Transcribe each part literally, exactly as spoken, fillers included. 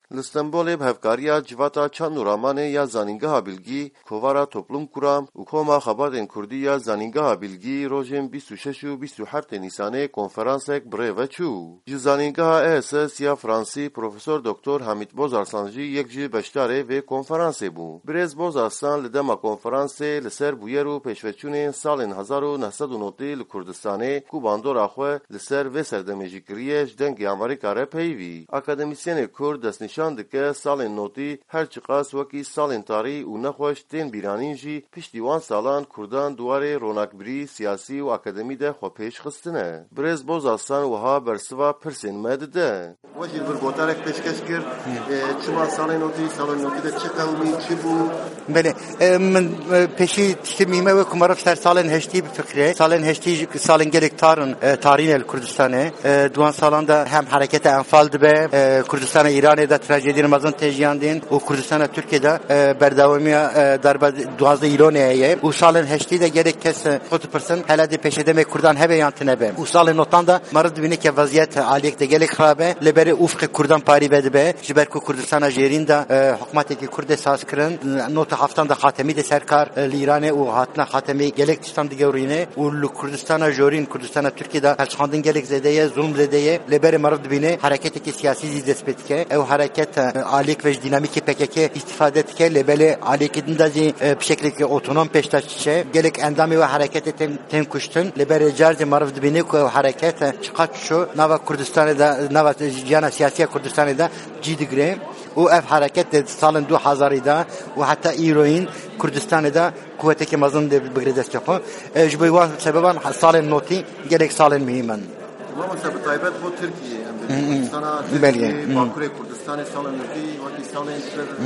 Listembole bhevkariya civata çanuramanê ya zanîngeha bilgî, kovara toplum kuram û koma xebatên Kurdî ya zanîngeha bilgî rojên bîst û şeş û bîst û heftê Nîsanê konferansek birêve çû. Ji zanîngeha E S S ya Fransî Profesor Doktor Hamîd Bozarsan jî yek ji beşdarê vê konferansê bû. Birêz Bozarsan li dema konferansê li ser bûyer û pêşveçûnên salên hezar û neh sed û notî li Kurdistanê ku bandora xwe li ser vê serdemê jî kiriye ji dengê Amerîka re peyivî. Akademîsyenê Kurd destnîşan dike salên notî her çi qas wekî salên tarî û nexweş tên bîranîn jî piştî wan salan Kurdan duwarê ronakbirî siyasî û akademî de xwe pêş xistine. Birêz Bozarsan wiha bersiva pirsên me dide. We jî bir gotarek pêşkeş kir çima salên notî salên notî de çi qewmî çi bû? Belê min pêşî tiştîmîme we ku me ser salên heştî bi fikre salên heştî salên gelek tarin tarîne li Kurdistanê duan salan da hem hareketa enfal dibe Kurdistana İranê de trajediyên mezin têjiyandîn û Kurdistana Tirkiyeyê de berdewamiya darbe duwazdeh îlonê ye û salên heştî de gelek kes xwe dipirsin hele de pêşedemê Kurdan hebe yan tune be û salên notan da me dibîne ke vaziyet aliyek de gelek xirab e li berê ûfqê Kurdan parî vedibe ji ber ku Kurdistana jêrîn de hikûmetekî Kurdê saz kirin nota heftan da xatemî de serkar li Îranê û hatina xatemî gelek tiştan digewrîne û li Kurdistana jorîn Kurdistana Tirkiyeyê de pelçxandin gelek zêde ye zulm zêde ye li berê me dibîne hareketekî siyasî jî dest pê dike ew hareket aliyek ve dinamîkê P K K istifade dike li berê aliyekî din de jî bi şeklekî otonom pêştaş dişe gelek endamê ve hareketê tên kuştin li berê carzê me dibîne ku ew hareket çiqa çû nava Kurdistanê de nava ciyana siyasî ya Kurdistanê de cî digire û ev hareket de salên du hezarî de û heta îroyîn Kurdistanê de kuvvetekî mezin de bigire destê xwe ji bo wan sebeban salên notî gelek salên mühim in. Ama tabii taybet bu Türkiye. Kurdistana, Türkiye, Bakurê Kurdistanê salên notî wekî salên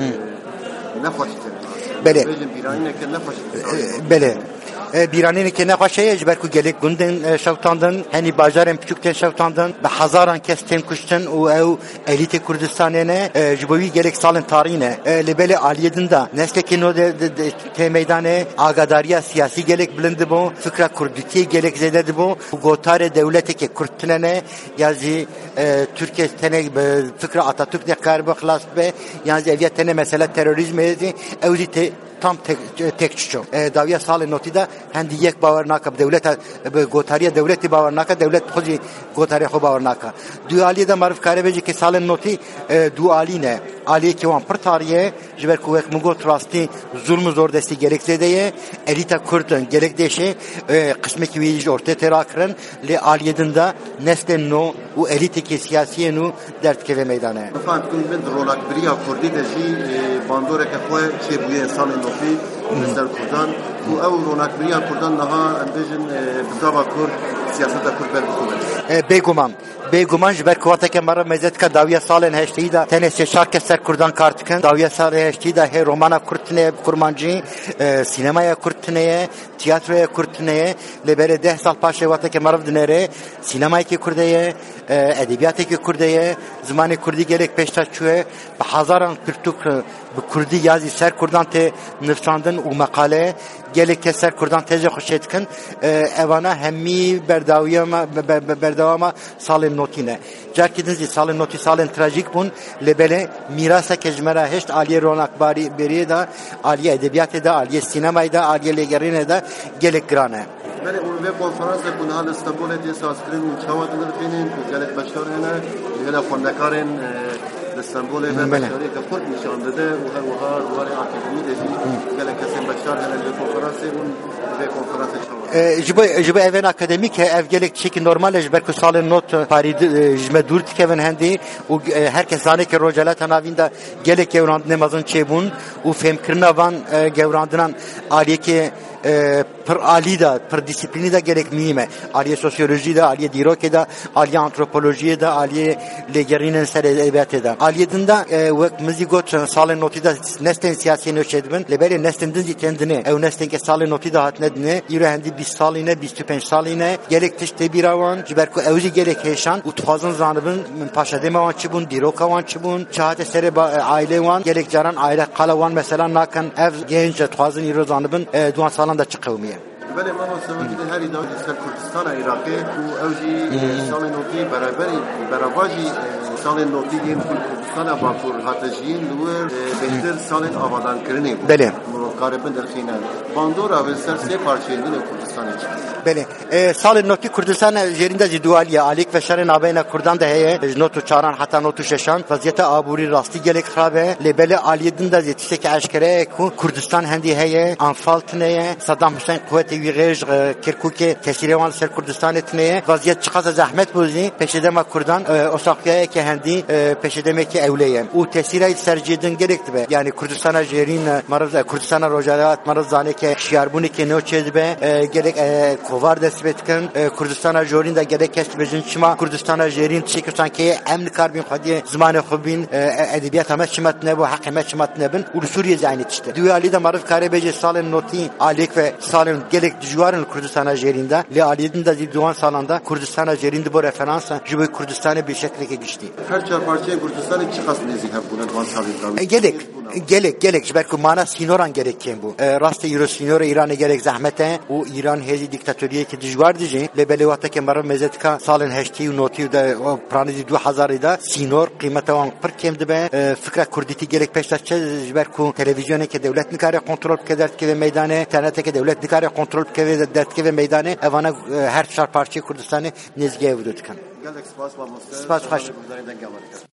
ne xweştir. Belê. Bêjin bîranîneke ne xweştir. Belê. Bîranînekê nexweş heye ji ber ku gelek gundên şewtandin henî bajarên piçûk tên şewtandin bi hezaran kes tên kuştin û ew elîtê Kurdistanê ne ji bo wî gelek salên tarî ne li belê aliyê din de neslekî nû tê meydanê agadariya siyasî gelek bilind dibû fikra kurdîtiyê gelek zêde dibû û gotarê dewletekê Kurd tune ne ya jî Tirkiye tenê fikra Atatürk de karibû xilas bibe yan jî ev tenê mesela terorîzmê jî ew jî tam tek çiço. Daviya salên notî de hendî yek bawer nake bi dewleta bi gotariya dewletî bawer nake dewlet xwe jî gotarê xwe bawer nake. Du aliyê de marif kare bêje ke salên notî du alî ne aliyekî wan pir tarî ye ji ber ku wek min got rastî zulm û zordestî gelek zêde ye elîta Kurdin gelek deşê qismekî wî jî ortaya tê rakirin lê aliyê din de neslên nû û elîtekî siyasiyê nû derdikeve meydanê. Faktun bin rolakbiriya Kurdî de jî bandoreke xwe çêbûyê salên notî Kurdistan Kurdan û ew ronakbiriya Kurdan niha em bêjin bi dava Kurd siyaseta Kurd berbiçû. Bêguman bêguman ji ber kuvateke me re mezedika dawiya salên heştî de tenê sêşar kes ser Kurdan kar dikin dawiya salê heştî de hê romana Kurd tune kurmancî sînemaya Kurd tune ye tiyatroya Kurd tune ye li berê deh sal paşê wateke me re dinêrê sînemayekî Kurd ye edebiyatekî Kurd ye zimanê Kurdî gelek pêştaş çûye bi hezaran pirtûk bi Kurdî yazî ser Kurdan tê nivîsandin û meqale gelek kes ser Kurdan têje xweşê dikin evana hemî berdawiya berdewama salên notî ne. Carkî din jî salên notî salên trajîk bûn li belê mîraseke ji me re heşt aliyê ronakbarî beriyê de aliyê edebiyatê de aliyê sînemayê de aliyê lêgerînê de gelek giran e. Belê û vê konferansê ku niha li Stenbolê tê sazkirin û çawa dinirxînin ku gelek beşdar hene hele xwendekarên li Stenbolê ve beşdariyeke Kurd nîşan dide û her wiha duwarê akademî de jî gelek kesên beşdar hene li konferansê hûn vê konferansê çawa. Ji bo ji bo evên akademîk e ev gelek tişekî normal e ji ber ku salên not parî ji me dûr dikevin hendî û herkes zane ke rojalata navîn de gelek gewrandinê mezin çêbûn û fêmkirina van gewrandinan aliyekê پر عالی دا پر دیسیپلینی دا gerek mühim e. Aliye sosyoloji da, aliye dîrokê da, aliye antropolojiyê da, aliye lêgerînên ser edebiyatê da. Aliyê da wek mizî got salên notî da nestên siyasî nûçe dibin. Li berê nestên din jî tên dinê. Ew nestên ke salên notî da hatine dinê. Îro hendî bîst salî ne, bîst û pênc salî ne. Gelek tişt tê bîra wan ji ber ku ew jî gelek hêşan û dixwazin zanibin paşedema wan çi bûn, dîroka wan çi bûn, çi hate serê ailê wan. Gelek caran aile qala wan mesela nakin ev genç dixwazin îro zanibin duan salan da çi qewmiye. Belê mama sevgî de herî dawî ser Kurdistana Iraqê û ew jî salên notî beraberî berava jî salên notîyên Kurdistana Bakur hatejiyên li wir bêhtir salên avadankirinê bû. Belê. Mirovkarê bin derxîne. Bandora ve ser sê parçeyên din Kurdistanê çi. Belê. Salên notî Kurdistan жерinde jî dualiye alîk ve şerên aveyna Kurdan de heye. Notu çaran heta notu şeşan. Vaziyeta aburî rastî gelek xirabe. Lê belê aliyê din de jî tiştekî eşkere ku Kurdistan hendî heye. Anfal tineye. Saddam Hüseyin kuvvetê wî rêj Kirkûkê tesîrê wan li ser Kurdistanê tineye. Vaziyet çiqasa zehmet bû jî peşedema Kurdan osaqiyayeke hendî peşedemekî ewleye. û tesîrê sercî din gelek dibe. Yani Kurdistana jêrîn meriv Kurdistana rojalat meriv zaneke şiyarbûnekê newçê dibe. Gelek kovar dest betkin Kurdistana jorîn de gelek kes bejin çima Kurdistana jêrîn çêkirsankê em nikarbîn xwediyê zimanê xwe bîn edebiyata me çimet nebû heqê me çimet nebin û li Sûriyê zaynî tişte. Duyalî de meriv karê bêje salên notî alêk ve salên gelek dijwarin Kurdistana jêrîn de lê aliyê din de duan salan da Kurdistana jêrîn dibo referansa ji bo Kurdistanê bê şeklekê giştî. Her çar parçayê Kurdistanê çi qas nêzî hebûne duan salên E, gelek gelek gelek ji ber ku mana sînoran gerekên bû. E, rastî euro sînora İranê gelek zehmete û İran hêzî diktatöriyekî dijwar dijî lê belê watekê meriv mêzetika salên heştî û notî de planî du hezarê de sînor qîmeta wan pir kêm dibe. E, fikra Kurdîtî gelek pêşteşçe ji ber ku televizyonekê dewlet nikare kontrol bike derdikeve meydanê internetekê dewlet nikare kontrol bike derdikeve meydanê evana her çar parçayê Kurdistanê nêzgehê vû dikin. Gelek spas mamoste. Spas xweş.